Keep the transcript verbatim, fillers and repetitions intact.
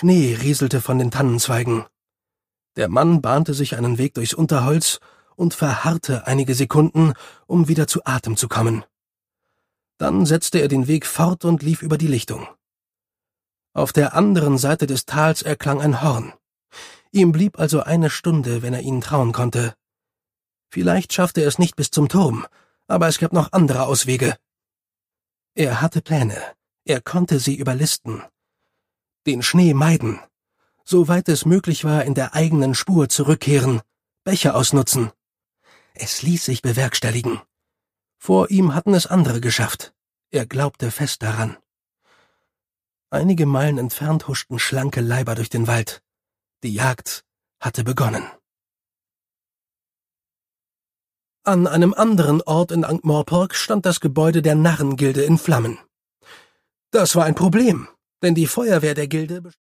Schnee rieselte von den Tannenzweigen. Der Mann bahnte sich einen Weg durchs Unterholz und verharrte einige Sekunden, um wieder zu Atem zu kommen. Dann setzte er den Weg fort und lief über die Lichtung. Auf der anderen Seite des Tals erklang ein Horn. Ihm blieb also eine Stunde, wenn er ihnen trauen konnte. Vielleicht schaffte er es nicht bis zum Turm, aber es gab noch andere Auswege. Er hatte Pläne. Er konnte sie überlisten. Den Schnee meiden. Soweit es möglich war, in der eigenen Spur zurückkehren, Bäche ausnutzen. Es ließ sich bewerkstelligen. Vor ihm hatten es andere geschafft. Er glaubte fest daran. Einige Meilen entfernt huschten schlanke Leiber durch den Wald. Die Jagd hatte begonnen. An einem anderen Ort in Ankh-Morpork stand das Gebäude der Narrengilde in Flammen. Das war ein Problem, denn die Feuerwehr der Gilde